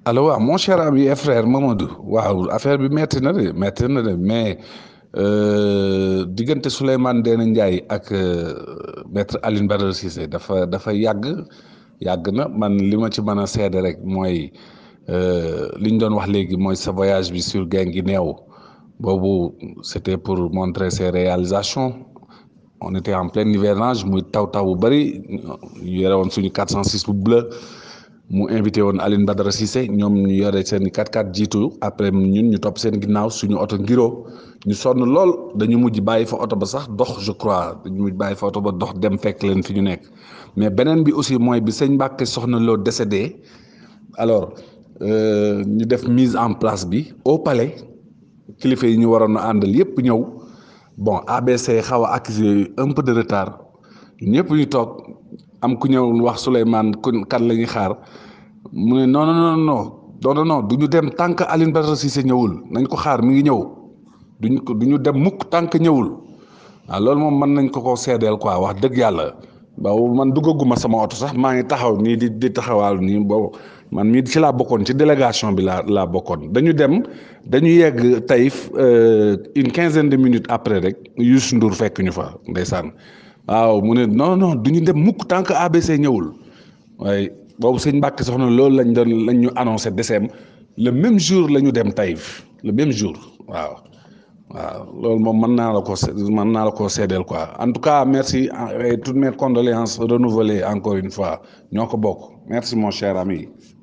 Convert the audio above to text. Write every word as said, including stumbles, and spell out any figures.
allo waaw mon cher ami et frère Mamadou waaw affaire bi metti na de metti na de mais euh, diggante Souleymane Ndéné Ndiaye ak euh, maître Alioune Badara Cissé dafa dafa yàgg yàgg na man li ma ci mën a seede rek mooy euh, li ñu doon wax léegi mooy sa voyage bi sur Guinguinéo boobu c'était pour montrer ses réalisations on était en plein hivernage muy taw taw bu bëri yore woon suñu quatre cent six bu bleu mu invité woon Aline Badara Cissé ñoom ñu yore seen i quatre quatre jiitu après ñun ñu topp seen ginnaaw suñu oto ngiro ñu sonn lool dañu mujj bàyyi fa oto ba sax dox je crois dañu mujj bàyyi fa oto ba dox dem fekk leen fi ñu nekk mais beneen bi aussi mooy bi sëñ Mbàkke Soxna Lo décédé alors euh, ñu def mise en place bi au palais kilifa yi ñu waroon a àndal yépp ñëw bon A B C xaw a accusé un peu de retard ñëpp ñu toog am ku ñëw wax Souleymane kun kan la ñuy xaar mu ne non non non non non non du ñu dem tant que Alioune Badara Cissé ñëwul nañ ko xaar mi ngi ñëw duñ ko du ñu dem mukk tant que ñëwul waaw loolu moom mën nañ ko ko seedeel quoi wax dëgg yàlla boobu man duggaguma sama oto sax maa ngi taxaw nii di di taxawaalu nii boobu man mii ci laa bokkoon ci délégation bi laa laa bokkoon dañu dem dañu yegg Taïf une quinzaine de minutes après rek Youssou Ndour fekk ñu fa ndeysaan waaw mu ne non non du ñu dem mukk tant que A B C ñëwul waaye boobu sëñ Mbàkke Soxna loolu lañ doon lañ ñu annoncé décembre le même jour la ñu dem Taïf le même jour waaw waaw loolu moom mën naa la ko mën naa la ko seedeel quoi en tout cas merci et toutes mes condoléances renouvelées encore une fois ñoo ko bokk merci mon cher ami.